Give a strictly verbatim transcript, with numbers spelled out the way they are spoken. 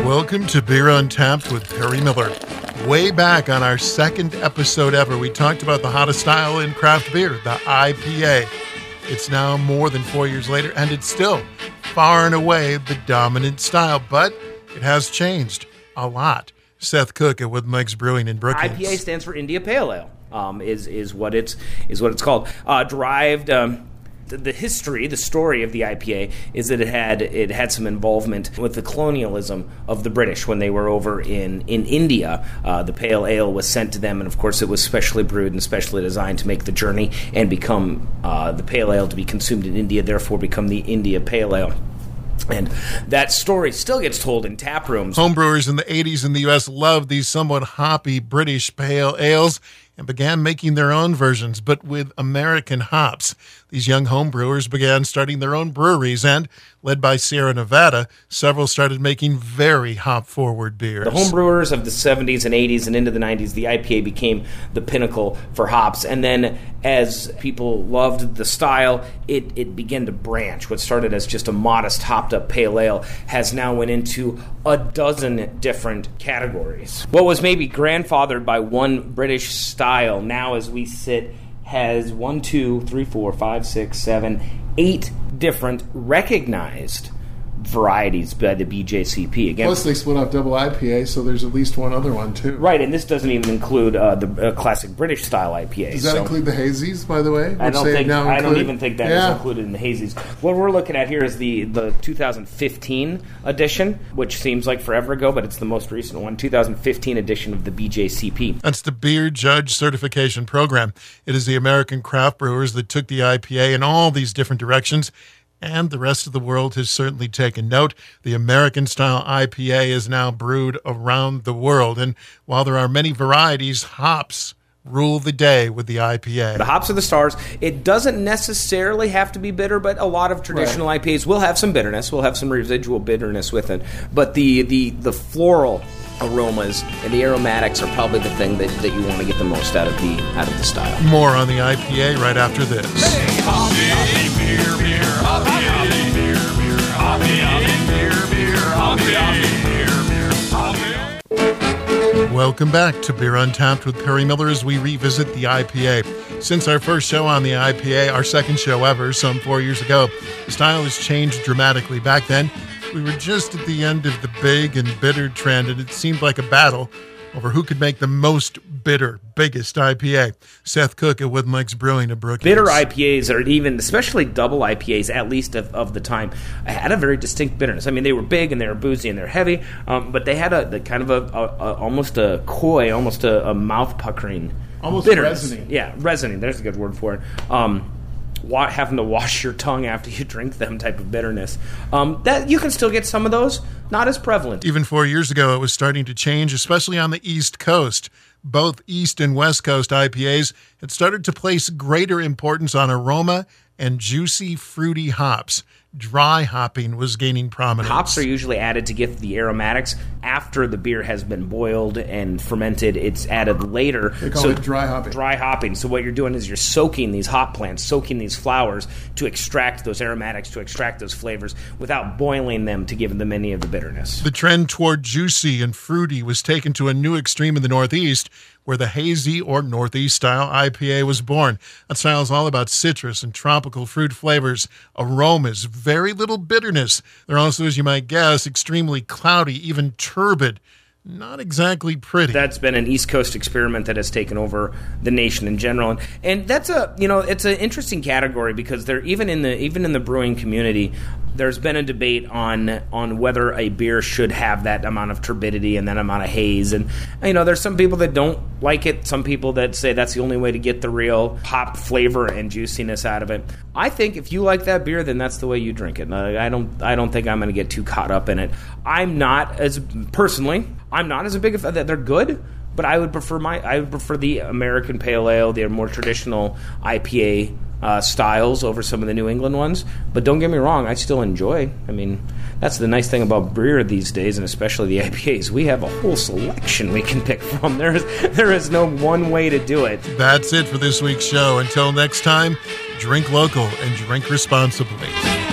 Welcome to Beer Untapped with Perry Miller. Way back on our second episode ever, we talked about the hottest style in craft beer, the I P A. It's now more than four years later, and it's still far and away the dominant style, but it has changed a lot. Seth Cook at Wooden Legs Brewing in Brookings. I P A stands for India Pale Ale. Um, is is what it's is what it's called. Uh, derived. Um, The, the history, the story of the I P A is that it had it had some involvement with the colonialism of the British when they were over in in India. Uh, the pale ale was sent to them, and of course, it was specially brewed and specially designed to make the journey and become uh, the pale ale to be consumed in India. Therefore, become the India Pale Ale. And that story still gets told in tap rooms. Homebrewers in the eighties in the U S loved these somewhat hoppy British pale ales and began making their own versions, but with American hops. These young homebrewers began starting their own breweries, and, led by Sierra Nevada, several started making very hop-forward beers. The homebrewers of the seventies and eighties and into the nineties, the I P A became the pinnacle for hops. And then as people loved the style, it, it began to branch. What started as just a modest hopped-up pale ale has now went into a dozen different categories. What was maybe grandfathered by one British style, now as we sit, has one, two, three, four, five, six, seven, eight different recognized varieties by the B J C P. Again, plus they split off double I P A, so there's at least one other one too. Right, and this doesn't even include uh, the uh, classic British style I P A. Does that so include the hazies, by the way? I don't think. I don't even think that yeah. is included in the hazies. What we're looking at here is the the two thousand fifteen edition, which seems like forever ago, but it's the most recent one. two thousand fifteen edition of the B J C P. That's the Beer Judge Certification Program. It is the American craft brewers that took the I P A in all these different directions. And the rest of the world has certainly taken note. The American-style I P A is now brewed around the world. And while there are many varieties, hops rule the day with the I P A. The hops are the stars. It doesn't necessarily have to be bitter, but a lot of traditional right. I P As will have some bitterness. Will have some residual bitterness with it. But the the, the floral aromas and the aromatics are probably the thing that, that you want to get the most out of the out of the style. More on the I P A right after this. Hey, hoppy, hoppy, beer, beer, hoppy, hoppy, beer, beer, hoppy, hoppy, beer, beer, hoppy, hoppy, beer, beer, hoppy. Welcome back to Beer Untapped with Perry Miller as we revisit the I P A. Since our first show on the I P A, our second show ever, some four years ago, the style has changed dramatically. Back then, we were just at the end of the big and bitter trend, and it seemed like a battle over who could make the most bitter, biggest I P A. Seth Cook at Wooden Legs Brewing of Brookings. Bitter I P As, or even, especially double I P As, at least of, of the time, had a very distinct bitterness. I mean, they were big, and they were boozy, and they're heavy, um, but they had a the kind of a, a, a almost a coy, almost a, a mouth-puckering almost bitterness. Resonating. Yeah, resonating. There's a good word for it. Um, wa- having to wash your tongue after you drink them type of bitterness. Um, that you can still get some of those, not as prevalent. Even four years ago, it was starting to change, especially on the East Coast. Both East and West Coast I P As had started to place greater importance on aroma and juicy, fruity hops. Dry hopping was gaining prominence. Hops are usually added to give the aromatics after the beer has been boiled and fermented. It's added later. They call so it dry hopping. Dry hopping. So what you're doing is you're soaking these hop plants, soaking these flowers to extract those aromatics, to extract those flavors without boiling them to give them any of the bitterness. The trend toward juicy and fruity was taken to a new extreme in the Northeast, where the hazy or Northeast-style I P A was born. That style is all about citrus and tropical fruit flavors, aromas, very little bitterness. They're also, as you might guess, extremely cloudy, even turbid. Not exactly pretty. That's been an East Coast experiment that has taken over the nation in general, and, and that's a you know it's an interesting category because there even in the even in the brewing community, there's been a debate on on whether a beer should have that amount of turbidity and that amount of haze, and you know there's some people that don't like it, some people that say that's the only way to get the real hop flavor and juiciness out of it. I think if you like that beer, then that's the way you drink it. I don't I don't think I'm going to get too caught up in it. I'm not as personally. I'm not as a big fan. They're good, but I would prefer my I would prefer the American Pale Ale, the more traditional I P A uh, styles over some of the New England ones. But don't get me wrong, I still enjoy. I mean, that's the nice thing about beer these days, and especially the I P As. We have a whole selection we can pick from. There is there is no one way to do it. That's it for this week's show. Until next time, drink local and drink responsibly.